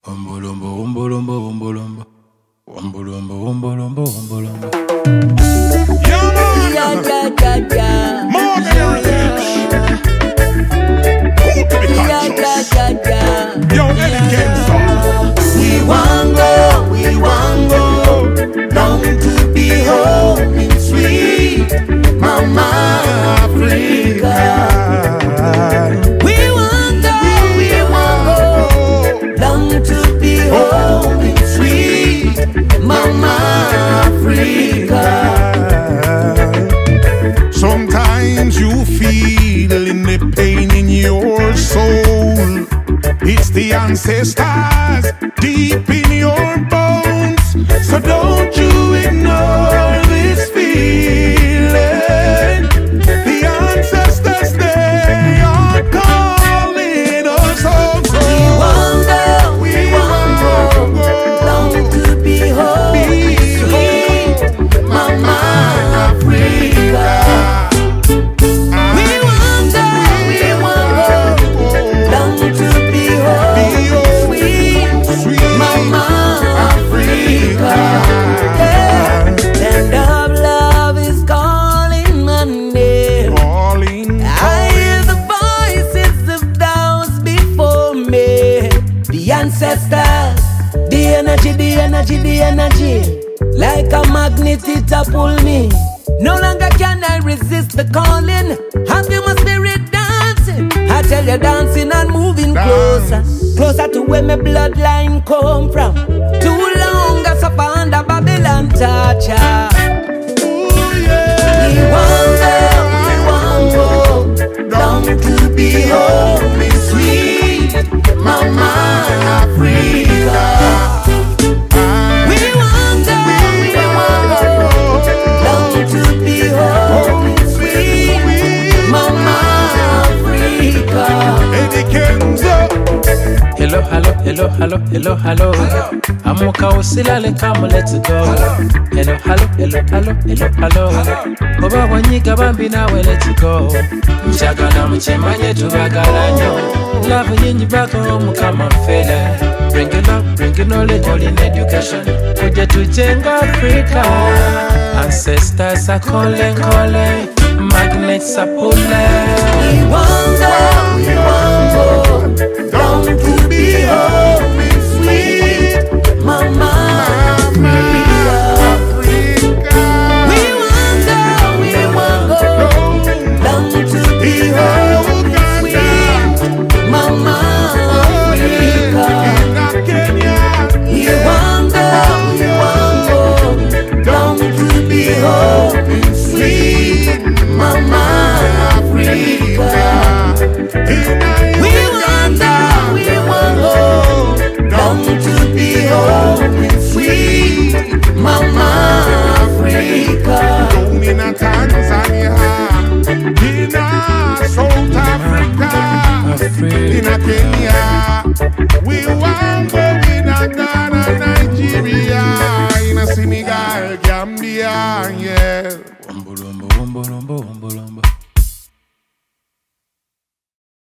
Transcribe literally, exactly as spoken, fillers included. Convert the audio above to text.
Umbolombo, umbolombo, umbolombo. Umbolombo, umbolombo, umbolombo. Yeah, man. Yeah, yeah, yeah, yeah. More heritage. Who to be Yeah, conscious? yeah, yeah, yeah. Yo, Eddie Kenzo. We want go, we want go, long to be home in sweet Mama Africa. We want go, we want go, long to be home in sweet Mama Africa. Sometimes you feel in the pain in your soul. It's the ancestors deep in your bones. So don't you ignore this feeling. The ancestors, they are calling us home. We want go, we want go, long to be home in sweet Mama Africa. We want go, we want go, long to be home in sweet Mama Africa. Yeah. Land of love is calling my name. Calling, I hear the voices of those before me. The ancestors, the energy, the energy, the energy. Like a magnet it a pull me. No longer can I resist the calling. I feel my spirit dancing. I tell you dancing and moving closer. Closer to where my bloodline come from. Too long I suffer under Babylon torture. We want go, we want go, long to be home in sweet Mama Africa. We want go, we want go, long to be home in sweet Mama Africa. Eddie Kenzo. Hello, hello, hello, hello, hello, hello. Amuka usilale kama let's go. Hello, hello, hello, hello, hello, hello. Oba wanyiga bambi nawe let's go. Mchagala mchemanye tubagala nyo. Love nyinyi bako mukama mfele. Bring it up, bring it knowledge, all in education. Kuja tujenga Africa. Ancestors are calling, calling. Magnets are pulling. We want go, we want go,